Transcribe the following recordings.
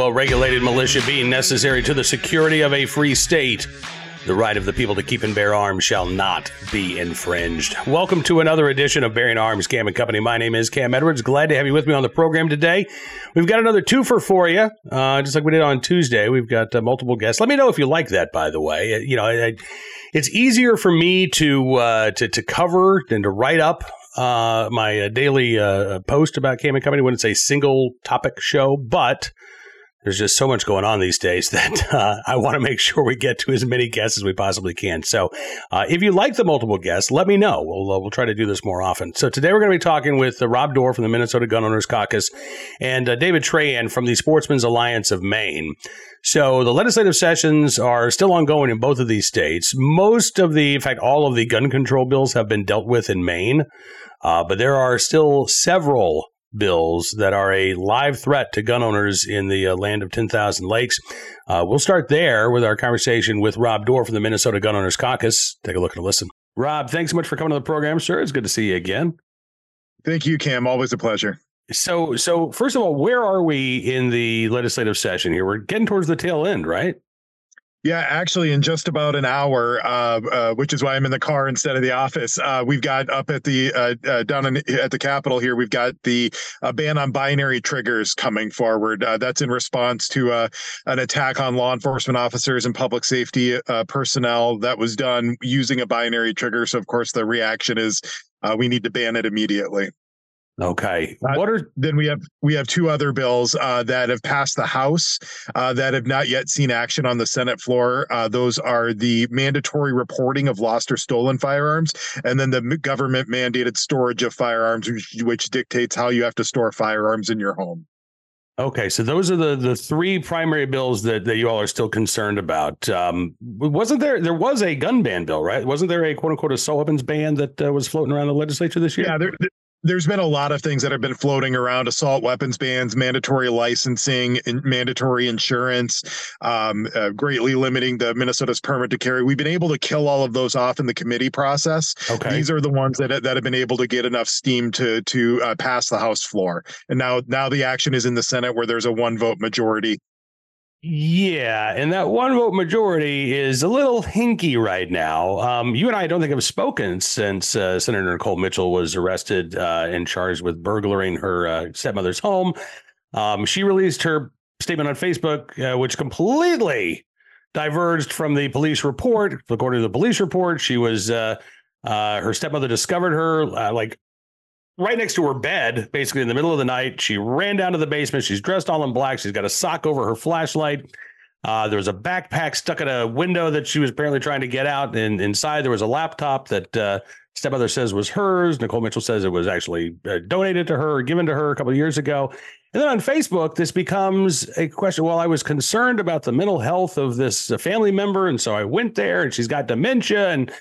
well-regulated militia being necessary to the security of a free state. The right of the people to keep and bear arms shall not be infringed. Welcome to another edition of Bearing Arms, Cam and Company. My name is Cam Edwards. Glad to have you with me on the program today. We've got another twofer for you, just like we did on Tuesday. We've got multiple guests. Let me know if you like that, by the way. It's easier for me to cover than to write up my daily post about Cam and Company when it's a single topic show, but there's just so much going on these days that I want to make sure we get to as many guests as we possibly can. So if you like the multiple guests, let me know. We'll try to do this more often. So today we're going to be talking with Rob Doar from the Minnesota Gun Owners Caucus and David Trahan from the Sportsmen's Alliance of Maine. So the legislative sessions are still ongoing in both of these states. In fact, all of the gun control bills have been dealt with in Maine, but there are still several bills that are a live threat to gun owners in the land of 10,000 lakes. We'll start there with our conversation with Rob Doar from the Minnesota Gun Owners Caucus. Take a look and a listen. Rob, thanks so much for coming to the program, sir. It's good to see you again. Thank you, Cam. Always a pleasure. So first of all, where are we in the legislative session here? We're getting towards the tail end, right? Yeah, actually, in just about an hour, which is why I'm in the car instead of the office. We've got up at the at the Capitol here. We've got the ban on binary triggers coming forward. That's in response to an attack on law enforcement officers and public safety personnel that was done using a binary trigger. So, of course, the reaction is we need to ban it immediately. Okay. Then we have two other bills that have passed the House that have not yet seen action on the Senate floor. Those are the mandatory reporting of lost or stolen firearms, and then the government mandated storage of firearms, which dictates how you have to store firearms in your home. Okay, so those are the three primary bills that you all are still concerned about. Wasn't there was a gun ban bill, right? Wasn't there a quote unquote assault weapons ban that was floating around the legislature this year? Yeah, there's been a lot of things that have been floating around: assault weapons bans, mandatory licensing, and mandatory insurance, greatly limiting the Minnesota's permit to carry. We've been able to kill all of those off in the committee process. Okay. These are the ones that have been able to get enough steam to pass the House floor. And now the action is in the Senate, where there's a 1-vote majority. Yeah, and that 1-vote majority is a little hinky right now. You and I don't think have spoken since Senator Nicole Mitchell was arrested and charged with burglaring her stepmother's home. She released her statement on Facebook, which completely diverged from the police report. According to the police report, she was her stepmother discovered her right next to her bed, basically in the middle of the night. She ran down to the basement. She's dressed all in black. She's got a sock over her flashlight. There was a backpack stuck at a window that she was apparently trying to get out. And inside there was a laptop that stepmother says was hers. Nicole Mitchell says it was actually donated to her or given to her a couple of years ago. And then on Facebook, this becomes a question. Well, I was concerned about the mental health of this family member. And so I went there, and she's got dementia. And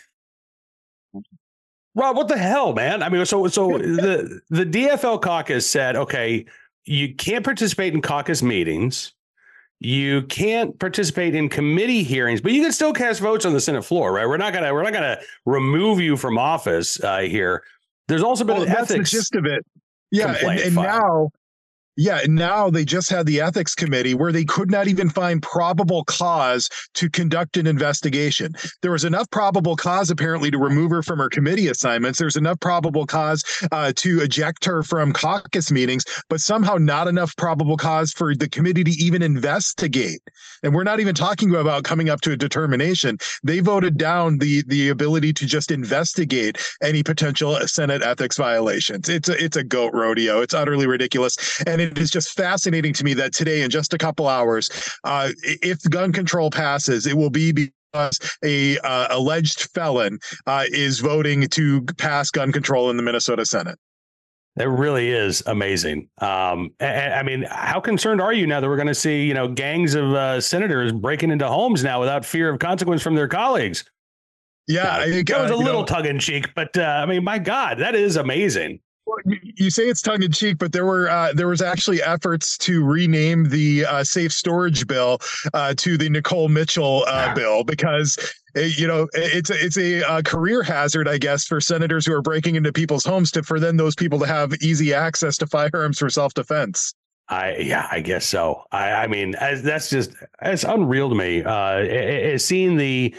Rob, what the hell, man? I mean, so the DFL caucus said, okay, you can't participate in caucus meetings. You can't participate in committee hearings, but you can still cast votes on the Senate floor, right? We're not gonna remove you from office here. There's also been an ethics. That's the gist of it. Yeah, and now they just had the ethics committee where they could not even find probable cause to conduct an investigation. There was enough probable cause, apparently, to remove her from her committee assignments. There's enough probable cause to eject her from caucus meetings, but somehow not enough probable cause for the committee to even investigate. And we're not even talking about coming up to a determination. They voted down the ability to just investigate any potential Senate ethics violations. It's a goat rodeo. It's utterly ridiculous. And it is just fascinating to me that today, in just a couple hours, if gun control passes, it will be because a alleged felon is voting to pass gun control in the Minnesota Senate. It really is amazing. I mean, how concerned are you now that we're going to see, gangs of senators breaking into homes now without fear of consequence from their colleagues? Yeah, I think that was a little tongue in cheek, but I mean, my God, that is amazing. You say it's tongue in cheek, but there was actually efforts to rename the safe storage bill to the Nicole Mitchell bill because it's a career hazard, I guess, for senators who are breaking into people's homes for then those people to have easy access to firearms for self-defense. I guess so. I mean, it's unreal to me. Seeing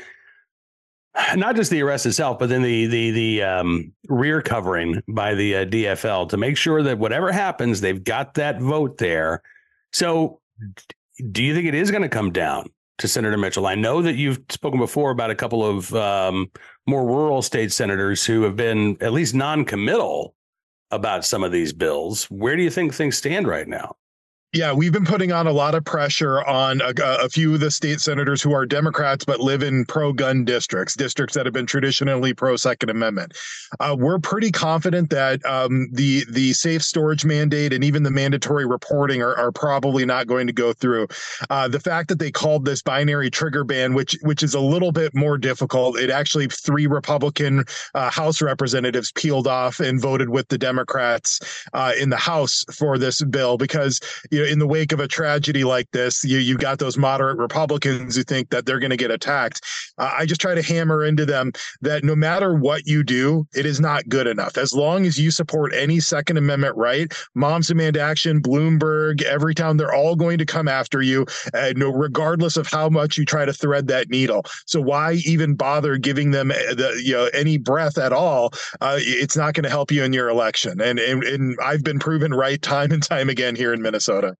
not just the arrest itself, but then the rear covering by the DFL to make sure that whatever happens, they've got that vote there. So, do you think it is going to come down to Senator Mitchell? I know that you've spoken before about a couple of more rural state senators who have been at least non-committal about some of these bills. Where do you think things stand right now? Yeah, we've been putting on a lot of pressure on a few of the state senators who are Democrats but live in pro-gun districts that have been traditionally pro-Second Amendment. We're pretty confident that the safe storage mandate and even the mandatory reporting are probably not going to go through. The fact that they called this binary trigger ban, which is a little bit more difficult, it actually 3 Republican House representatives peeled off and voted with the Democrats in the House for this bill because in the wake of a tragedy like this, you got those moderate Republicans who think that they're going to get attacked. I just try to hammer into them that no matter what you do, it is not good enough. As long as you support any Second Amendment right, Moms Demand Action, Bloomberg, Everytown, they're all going to come after you, regardless of how much you try to thread that needle. So why even bother giving them any breath at all? It's not going to help you in your election. And I've been proven right time and time again here in Minnesota.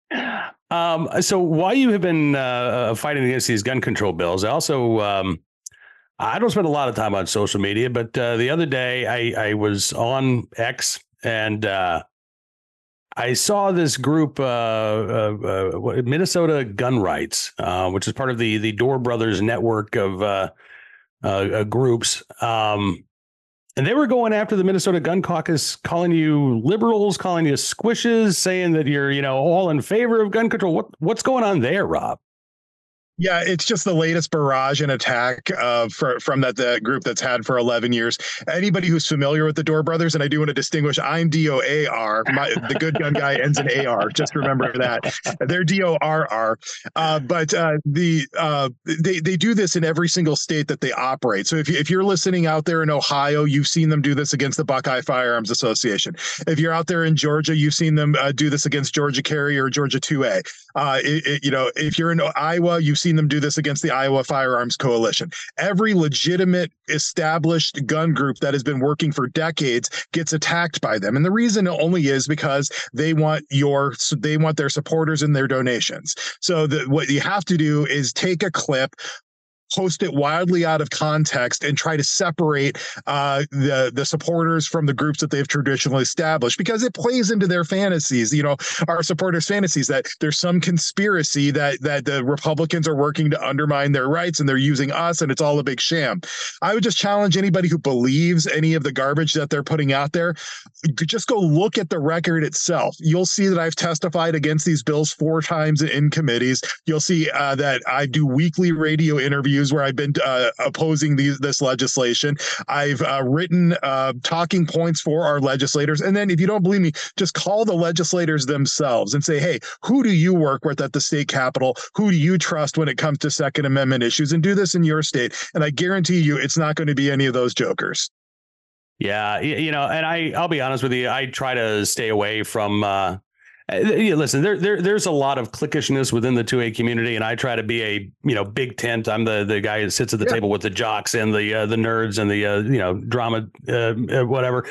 So while you have been fighting against these gun control bills, I also I don't spend a lot of time on social media, but the other day I was on X and I saw this group, Minnesota Gun Rights, which is part of the Door Brothers network of groups. And they were going after the Minnesota Gun Caucus, calling you liberals, calling you squishes, saying that you're, all in favor of gun control. What's going on there, Rob? Yeah, it's just the latest barrage and attack from that group that's had for 11 years. Anybody who's familiar with the Door Brothers, and I do want to distinguish, I'm DOAR. The good gun guy ends in AR. Just remember that. They're DORR. But they do this in every single state that they operate. So if you're listening out there in Ohio, you've seen them do this against the Buckeye Firearms Association. If you're out there in Georgia, you've seen them do this against Georgia Carry or Georgia 2A. If you're in Iowa, you've seen them do this against the Iowa Firearms Coalition. Every legitimate established gun group that has been working for decades gets attacked by them. And the reason only is because they want their supporters and their donations. So what you have to do is take a clip, post it wildly out of context, and try to separate the supporters from the groups that they've traditionally established, because it plays into their fantasies, our supporters' fantasies that there's some conspiracy that the Republicans are working to undermine their rights and they're using us and it's all a big sham. I would just challenge anybody who believes any of the garbage that they're putting out there to just go look at the record itself. You'll see that I've testified against these bills 4 times in committees. You'll see that I do weekly radio interviews where I've been opposing this legislation. I've written talking points for our legislators. And then if you don't believe me, just call the legislators themselves and say, hey, who do you work with at the state capitol? Who do you trust when it comes to Second Amendment issues? And do this in your state. And I guarantee you it's not going to be any of those jokers. Yeah, and I'll be honest with you, I try to stay away from listen, there's a lot of cliquishness within the 2A community, and I try to be a big tent. I'm the guy that sits at the table with the jocks and the nerds and the drama whatever.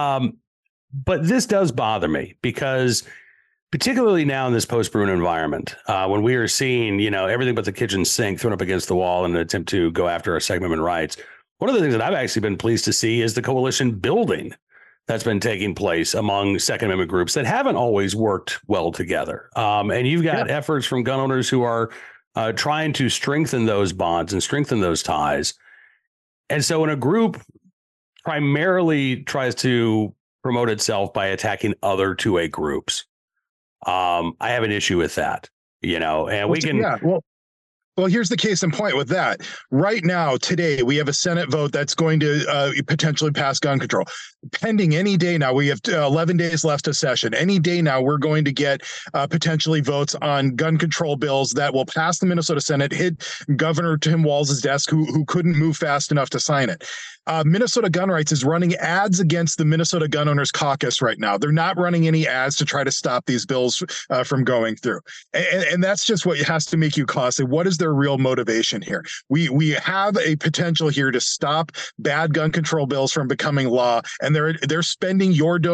But this does bother me because, particularly now in this post-Bruin environment, when we are seeing everything but the kitchen sink thrown up against the wall in an attempt to go after our Second Amendment rights, one of the things that I've actually been pleased to see is the coalition building that's been taking place among Second Amendment groups that haven't always worked well together. And you've got efforts from gun owners who are trying to strengthen those bonds and strengthen those ties. And so when a group primarily tries to promote itself by attacking other 2A groups, I have an issue with that, and we can. Yeah, well, here's the case in point with that. Right now, today, we have a Senate vote that's going to potentially pass gun control. pending any day now. We have 11 days left of session. Any day now, we're going to get potentially votes on gun control bills that will pass the Minnesota Senate, hit Governor Tim Walz's desk, who couldn't move fast enough to sign it. Minnesota Gun Rights is running ads against the Minnesota Gun Owners Caucus right now. They're not running any ads to try to stop these bills from going through. And that's just what has to make you costly. What is their real motivation here? We have a potential here to stop bad gun control bills from becoming law, and they're spending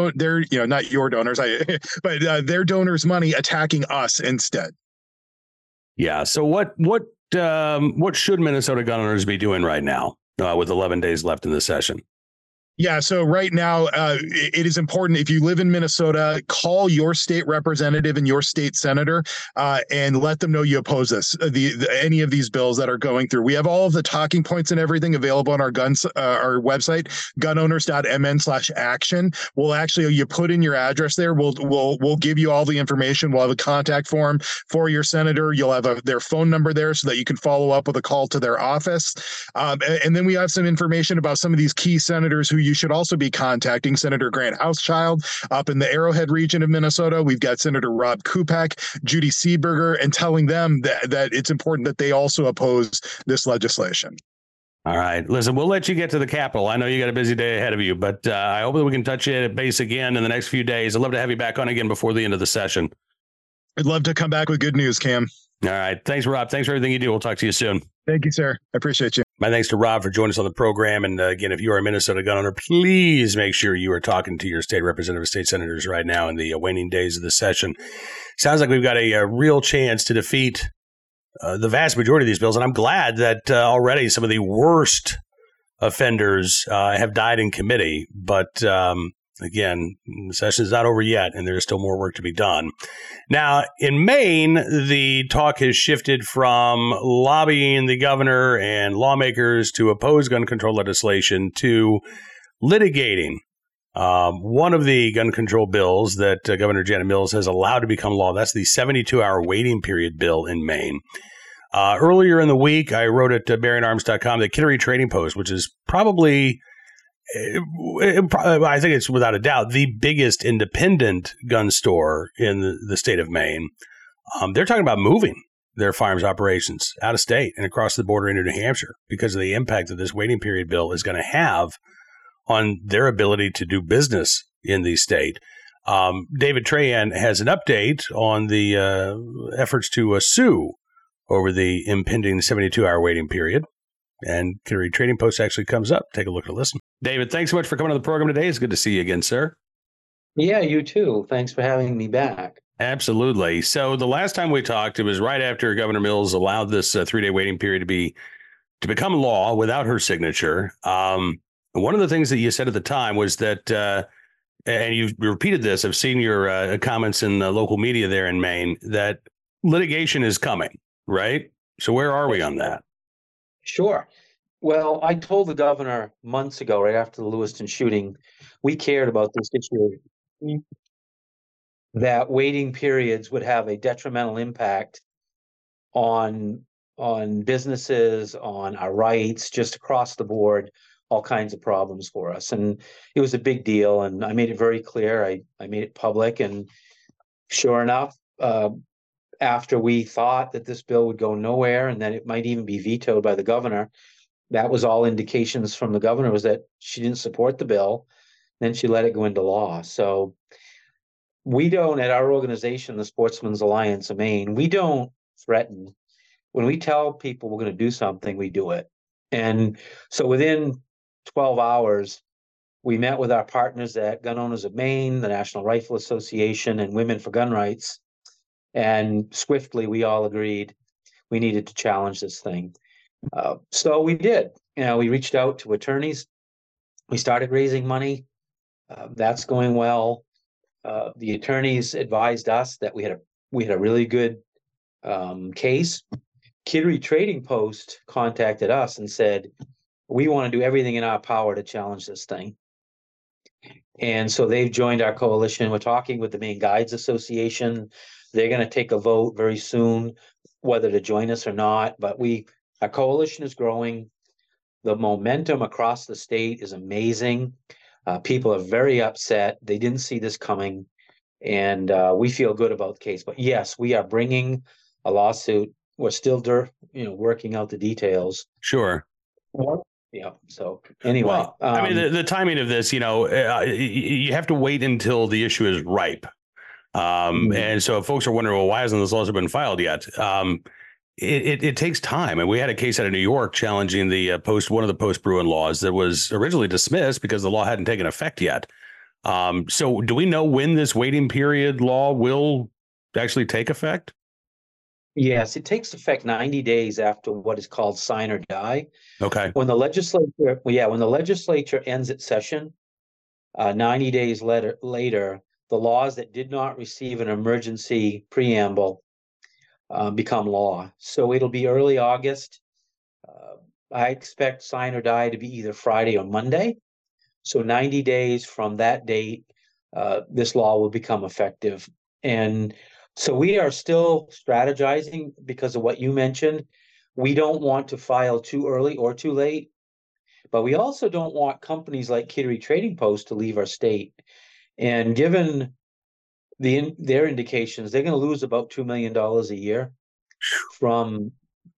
not your donors, but their donors' money attacking us instead. Yeah. So what should Minnesota gun owners be doing right now with 11 days left in the session? Yeah, so right now, it is important, if you live in Minnesota, call your state representative and your state senator and let them know you oppose this, any of these bills that are going through. We have all of the talking points and everything available on our website, gunowners.mn/action. We'll actually, you put in your address there, we'll give you all the information. We'll have a contact form for your senator. You'll have their phone number there so that you can follow up with a call to their office. And then we have some information about some of these key senators who you should also be contacting. Senator Grant Housechild up in the Arrowhead region of Minnesota. We've got Senator Rob Kupak, Judy Seeberger, and telling them that it's important that they also oppose this legislation. All right. Listen, we'll let you get to the Capitol. I know you got a busy day ahead of you, but I hope that we can touch base again in the next few days. I'd love to have you back on again before the end of the session. I'd love to come back with good news, Cam. All right. Thanks, Rob. Thanks for everything you do. We'll talk to you soon. Thank you, sir. I appreciate you. My thanks to Rob for joining us on the program. And again, if you are a Minnesota gun owner, please make sure you are talking to your state representative, state senators right now in the waning days of the session. Sounds like we've got a real chance to defeat the vast majority of these bills. And I'm glad that already some of the worst offenders have died in committee. But again, the session is not over yet, and there is still more work to be done. Now, in Maine, the talk has shifted from lobbying the governor and lawmakers to oppose gun control legislation to litigating one of the gun control bills that Governor Janet Mills has allowed to become law. That's the 72-hour waiting period bill in Maine. Earlier in the week, I wrote at BerrianArms.com that Kittery Trading Post, which is probably I think it's without a doubt the biggest independent gun store in the state of Maine. They're talking about moving their firearms operations out of state and across the border into New Hampshire because of the impact that this waiting period bill is going to have on their ability to do business in the state. David Trahan has an update on the efforts to sue over the impending 72-hour waiting period. And Kittery Trading Post actually comes up. Take a look and listen. David, thanks so much for coming on the program today. It's good to see you again, sir. Yeah, you too. Thanks for having me back. Absolutely. So the last time we talked, it was right after Governor Mills allowed this 3-day waiting period to become law without her signature. One of the things that you said at the time was that, and you've repeated this, I've seen your comments in the local media there in Maine, that litigation is coming, right? So where are we on that? Sure. Well, I told the governor months ago, right after the Lewiston shooting, we cared about this issue, that waiting periods would have a detrimental impact on businesses, on our rights, just across the board, all kinds of problems for us. And it was a big deal. And I made it very clear. I made it public. And sure enough, after we thought that this bill would go nowhere and that it might even be vetoed by the governor, that was all indications from the governor was that she didn't support the bill. Then she let it go into law. So we don't, at our organization, the Sportsmen's Alliance of Maine, we don't threaten. When we tell people we're going to do something, we do it. And so within 12 hours, we met with our partners at Gun Owners of Maine, the National Rifle Association, and Women for Gun Rights. And swiftly, we all agreed we needed to challenge this thing. So we did. We reached out to attorneys. We started raising money. That's going well. The attorneys advised us that we had a really good case. Kittery Trading Post contacted us and said, we want to do everything in our power to challenge this thing. And so they've joined our coalition. We're talking with the Maine Guides Association. They're going to take a vote very soon, whether to join us or not. But our coalition is growing. The momentum across the state is amazing. People are very upset. They didn't see this coming, and we feel good about the case. But yes, we are bringing a lawsuit. We're still, working out the details. Sure. What? Yeah. So anyway, well, I mean, the timing of this, you have to wait until the issue is ripe. And so if folks are wondering, well, why hasn't this lawsuit been filed yet? It takes time. And we had a case out of New York challenging the one of the post-Bruen laws that was originally dismissed because the law hadn't taken effect yet. So do we know when this waiting period law will actually take effect? Yes, it takes effect 90 days after what is called sign or die. Okay. When the legislature ends its session, 90 days later, the laws that did not receive an emergency preamble become law. So it'll be early August. I expect sign or die to be either Friday or Monday. So 90 days from that date, this law will become effective. And so we are still strategizing because of what you mentioned. We don't want to file too early or too late, but we also don't want companies like Kittery Trading Post to leave our state. And given their indications, they're going to lose about $2 million a year from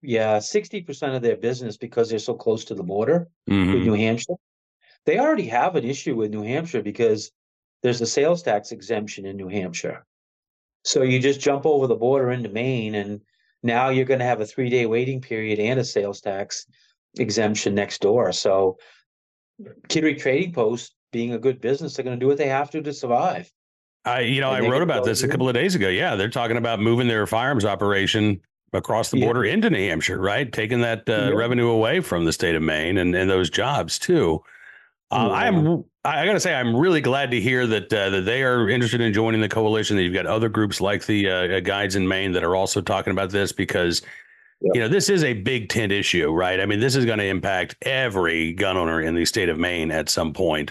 60% of their business because they're so close to the border with New Hampshire. They already have an issue with New Hampshire because there's a sales tax exemption in New Hampshire. So you just jump over the border into Maine, and now you're going to have a 3-day waiting period and a sales tax exemption next door. So Kittery Trading Post, being a good business, they're going to do what they have to survive. I wrote about this a couple of days ago. Yeah, they're talking about moving their firearms operation across the border into New Hampshire, right? Taking that revenue away from the state of Maine and those jobs too. I got to say, I'm really glad to hear that they are interested in joining the coalition. That you've got other groups like the Guides in Maine that are also talking about this because, this is a big tent issue, right? I mean, this is going to impact every gun owner in the state of Maine at some point.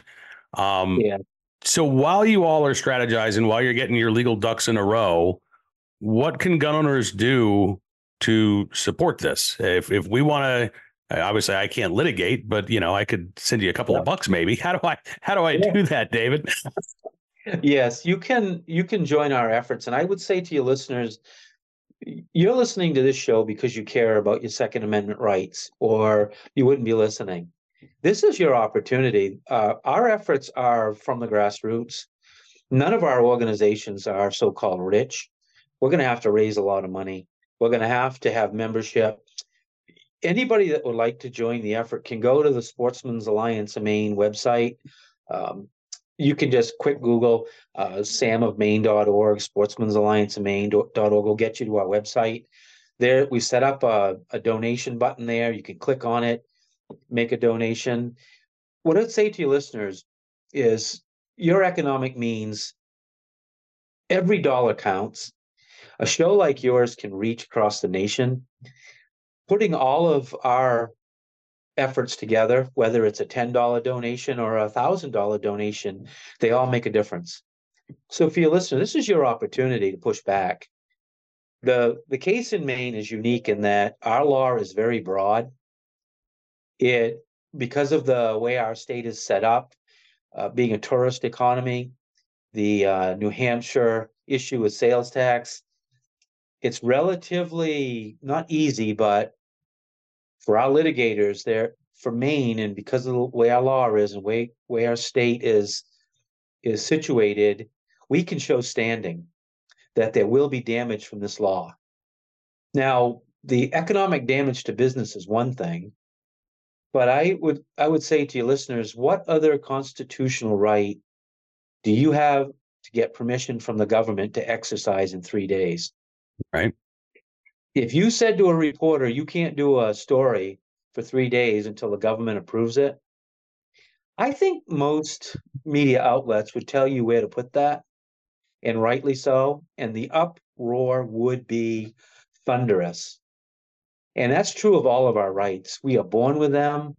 So while you all are strategizing, while you're getting your legal ducks in a row, what can gun owners do to support this? If we want to. Obviously, I can't litigate, but I could send you a couple of bucks, maybe. How do I do that, David? Yes, you can join our efforts, and I would say to your listeners, you're listening to this show because you care about your Second Amendment rights, or you wouldn't be listening. This is your opportunity. Our efforts are from the grassroots. None of our organizations are so-called rich. We're going to have to raise a lot of money. We're going to have membership. Anybody that would like to join the effort can go to the Sportsmen's Alliance of Maine website. You can just quick Google samofmaine.org, Sportsmen's Alliance of Maine.org will get you to our website. There, we set up a donation button there. You can click on it, make a donation. What I'd say to your listeners is your economic means, every dollar counts. A show like yours can reach across the nation. Putting all of our efforts together, whether it's a $10 donation or a $1,000 donation, they all make a difference. So for your listener, this is your opportunity to push back. The case in Maine is unique in that our law is very broad. Because of the way our state is set up, being a tourist economy, the New Hampshire issue with sales tax, it's relatively not easy, but for our litigators there, for Maine, and because of the way our law is and way our state is situated, we can show standing that there will be damage from this law. Now, the economic damage to business is one thing, but I would say to your listeners, what other constitutional right do you have to get permission from the government to exercise in 3 days? Right. If you said to a reporter, you can't do a story for 3 days until the government approves it, I think most media outlets would tell you where to put that, and rightly so, and the uproar would be thunderous. And that's true of all of our rights. We are born with them.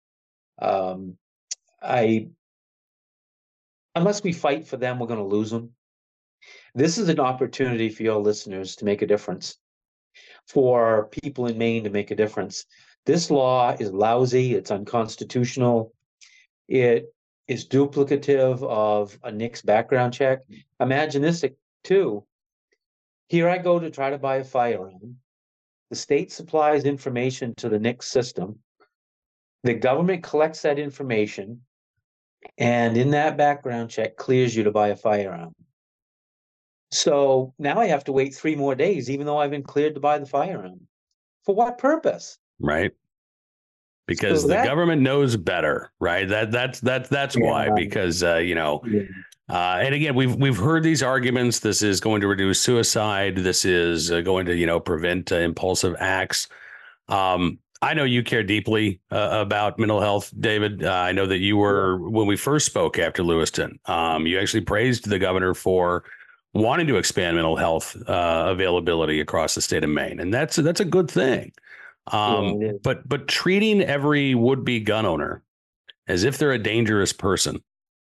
Unless we fight for them, we're going to lose them. This is an opportunity for your listeners to make a difference, for people in Maine to make a difference. This law is lousy. It's unconstitutional. It is duplicative of a NICS background check. Imagine this too. Here I go to try to buy a firearm. The state supplies information to the NICS system. The government collects that information, and in that background check clears you to buy a firearm. So now I have to wait 3 more days, even though I've been cleared to buy the firearm. For what purpose? Right. Because the government knows better, right? That's why. Because and again, we've heard these arguments. This is going to reduce suicide. This is going to prevent impulsive acts. I know you care deeply about mental health, David. I know that you were, when we first spoke after Lewiston, you actually praised the governor for wanting to expand mental health availability across the state of Maine, and that's a good thing. But treating every would-be gun owner as if they're a dangerous person,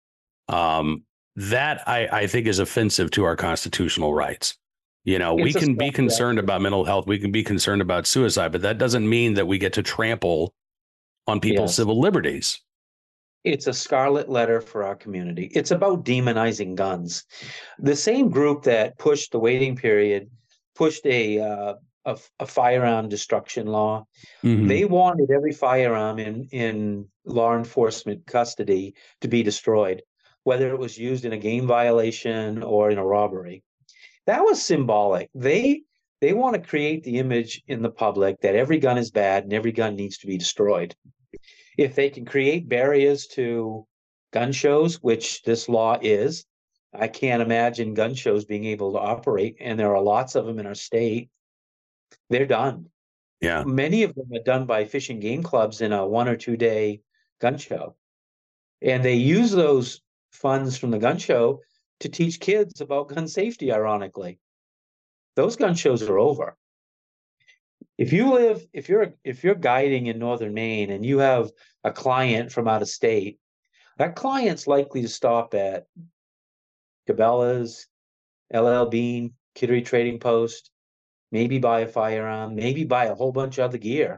that I think is offensive to our constitutional rights. We can be concerned about mental health. We can be concerned about suicide, but that doesn't mean that we get to trample on people's civil liberties. It's a scarlet letter for our community. It's about demonizing guns. The same group that pushed the waiting period pushed a firearm destruction law. Mm-hmm. They wanted every firearm in law enforcement custody to be destroyed, whether it was used in a game violation or in a robbery. That was symbolic. They want to create the image in the public that every gun is bad and every gun needs to be destroyed. If they can create barriers to gun shows, which this law is, I can't imagine gun shows being able to operate, and there are lots of them in our state. They're done. Yeah. Many of them are done by fish and game clubs in a 1 or 2 day gun show. And they use those funds from the gun show to teach kids about gun safety, ironically. Those gun shows are over. If you're guiding in northern Maine and you have a client from out of state, that client's likely to stop at Cabela's, LL Bean, Kittery Trading Post, maybe buy a firearm, maybe buy a whole bunch of other gear.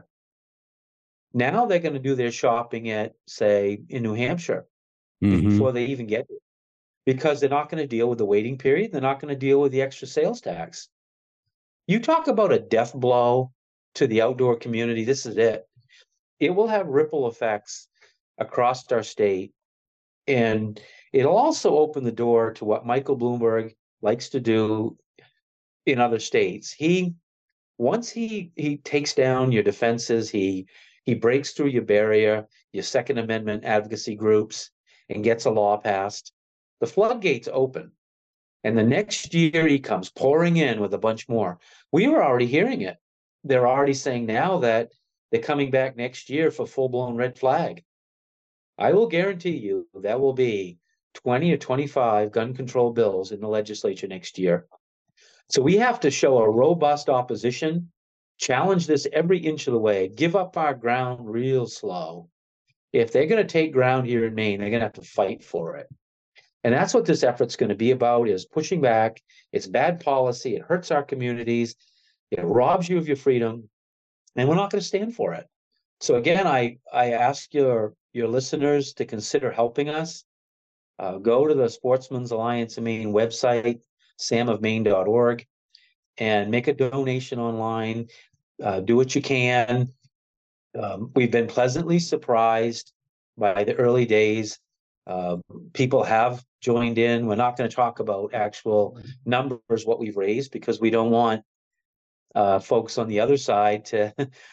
Now they're going to do their shopping at, say, in New Hampshire before they even get it, because they're not going to deal with the waiting period. They're not going to deal with the extra sales tax. You talk about a death blow to the outdoor community. This is it. It will have ripple effects across our state. And it'll also open the door to what Michael Bloomberg likes to do in other states. Once he takes down your defenses, he breaks through your barrier, your Second Amendment advocacy groups, and gets a law passed, the floodgates open. And the next year he comes pouring in with a bunch more. We were already hearing it. They're already saying now that they're coming back next year for full-blown red flag. I will guarantee you that will be 20 or 25 gun control bills in the legislature next year. So we have to show a robust opposition, challenge this every inch of the way, give up our ground real slow. If they're going to take ground here in Maine, they're going to have to fight for it. And that's what this effort's going to be about, is pushing back. It's bad policy. It hurts our communities. It robs you of your freedom. And we're not going to stand for it. So again, I ask your listeners to consider helping us. Go to the Sportsmen's Alliance of Maine website, samofmaine.org, and make a donation online. Do what you can. We've been pleasantly surprised by the early days. People have joined in. We're not going to talk about actual numbers, what we've raised, because we don't want folks on the other side to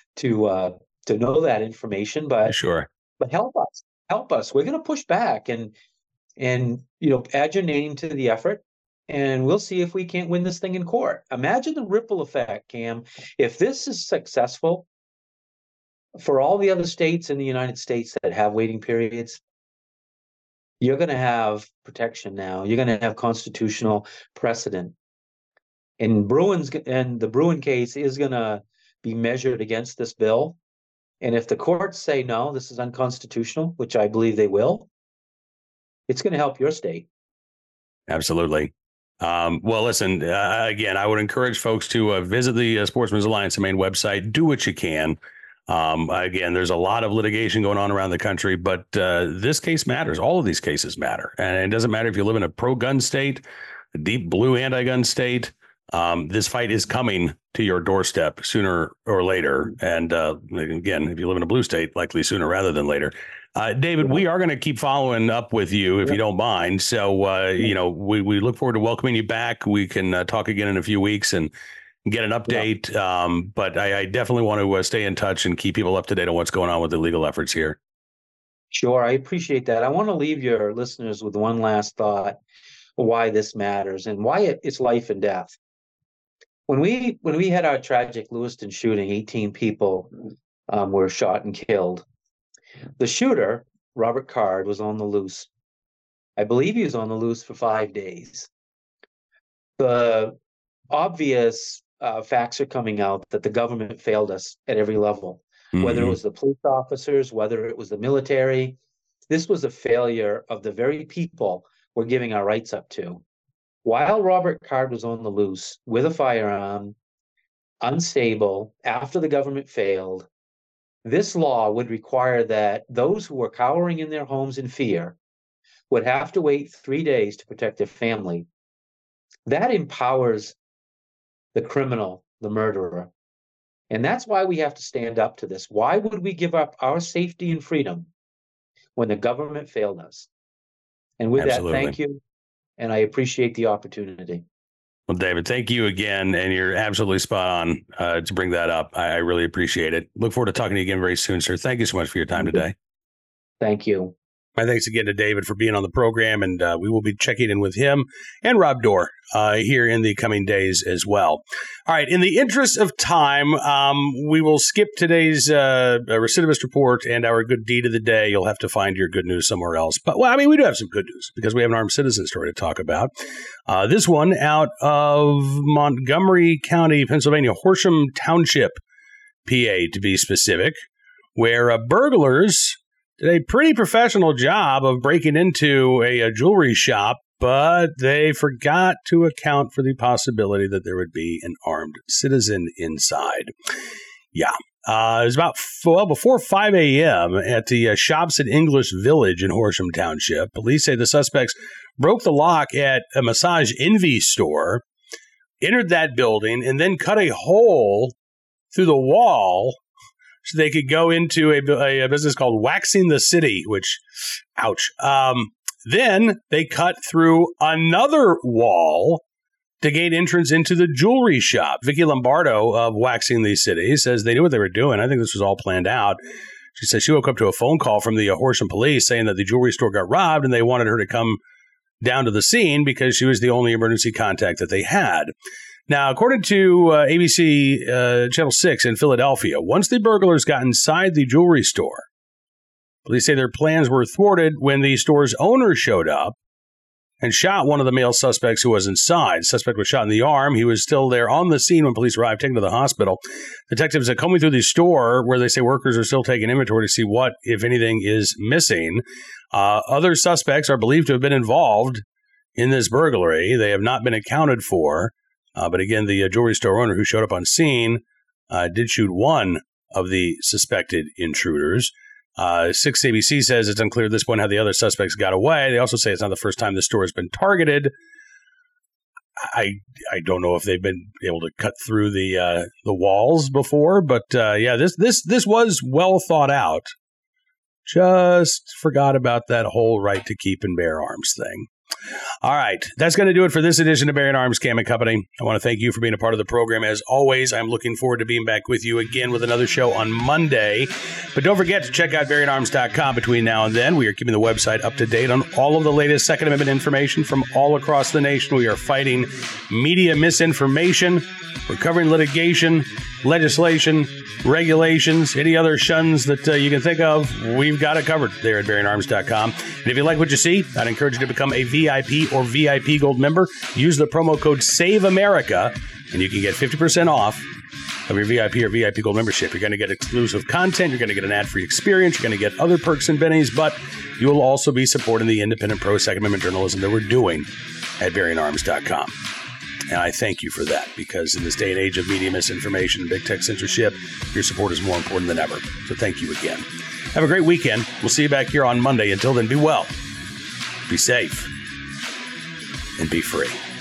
know that information. But sure. But help us. We're going to push back and add your name to the effort, and we'll see if we can't win this thing in court. Imagine the ripple effect, Cam. If this is successful for all the other states in the United States that have waiting periods, you're going to have protection now. You're going to have constitutional precedent. And the Bruen case is going to be measured against this bill. And if the courts say, no, this is unconstitutional, which I believe they will, it's going to help your state. Absolutely. Well, listen, again, I would encourage folks to visit the Sportsmen's Alliance of Maine website. Do what you can. Again, there's a lot of litigation going on around the country, but this case matters. All of these cases matter. And it doesn't matter if you live in a pro-gun state, a deep blue anti-gun state. This fight is coming to your doorstep sooner or later. And again, if you live in a blue state, likely sooner rather than later. David, we are going to keep following up with you if you don't mind. So, we look forward to welcoming you back. We can talk again in a few weeks and get an update. Yeah. But I definitely want to stay in touch and keep people up to date on what's going on with the legal efforts here. Sure. I appreciate that. I want to leave your listeners with one last thought, why this matters and why it's life and death. When we had our tragic Lewiston shooting, 18 people were shot and killed. The shooter, Robert Card, was on the loose. I believe he was on the loose for 5 days. The obvious facts are coming out that the government failed us at every level, whether it was the police officers, whether it was the military. This was a failure of the very people we're giving our rights up to. While Robert Card was on the loose with a firearm, unstable, after the government failed, this law would require that those who were cowering in their homes in fear would have to wait 3 days to protect their family. That empowers the criminal, the murderer. And that's why we have to stand up to this. Why would we give up our safety and freedom when the government failed us? And with that, thank you. And I appreciate the opportunity. Well, David, thank you again. And you're absolutely spot on to bring that up. I really appreciate it. Look forward to talking to you again very soon, sir. Thank you so much for your time today. Thank you. My thanks again to David for being on the program, and we will be checking in with him and Rob Dorr here in the coming days as well. All right, in the interest of time, we will skip today's recidivist report and our good deed of the day. You'll have to find your good news somewhere else. But, we do have some good news because we have an armed citizen story to talk about. This one out of Montgomery County, Pennsylvania, Horsham Township, PA, to be specific, where burglars did a pretty professional job of breaking into a jewelry shop, but they forgot to account for the possibility that there would be an armed citizen inside. Yeah. It was about before 5 a.m. at the Shops at English Village in Horsham Township. Police say the suspects broke the lock at a Massage Envy store, entered that building, and then cut a hole through the wall so they could go into a business called Waxing the City, which, ouch. Then they cut through another wall to gain entrance into the jewelry shop. Vicky Lombardo of Waxing the City says they knew what they were doing. I think this was all planned out. She says she woke up to a phone call from the Horsham police saying that the jewelry store got robbed and they wanted her to come down to the scene because she was the only emergency contact that they had. Now, according to ABC Channel 6 in Philadelphia, once the burglars got inside the jewelry store, police say their plans were thwarted when the store's owner showed up and shot one of the male suspects who was inside. The suspect was shot in the arm. He was still there on the scene when police arrived, taken to the hospital. Detectives are combing through the store where they say workers are still taking inventory to see what, if anything, is missing. Other suspects are believed to have been involved in this burglary. They have not been accounted for. But again, the jewelry store owner who showed up on scene did shoot one of the suspected intruders. 6 ABC says it's unclear at this point how the other suspects got away. They also say it's not the first time the store has been targeted. I don't know if they've been able to cut through the walls before, but this was well thought out. Just forgot about that whole right to keep and bear arms thing. All right, that's going to do it for this edition of Bearing Arms Cam & Company. I want to thank you for being a part of the program. As always, I'm looking forward to being back with you again with another show on Monday. But don't forget to check out BearingArms.com between now and then. We are keeping the website up to date on all of the latest Second Amendment information from all across the nation. We are fighting media misinformation. We're covering litigation, legislation, regulations, any other shuns that you can think of. We've got it covered there at BearingArms.com. And if you like what you see, I'd encourage you to become a VIP or VIP Gold member. Use the promo code SAVEAMERICA, and you can get 50% off of your VIP or VIP Gold membership. You're going to get exclusive content. You're going to get an ad-free experience. You're going to get other perks and bennies, but you will also be supporting the independent pro-Second Amendment journalism that we're doing at BearingArms.com. And I thank you for that, because in this day and age of media misinformation and big tech censorship, your support is more important than ever. So thank you again. Have a great weekend. We'll see you back here on Monday. Until then, be well, be safe, and be free.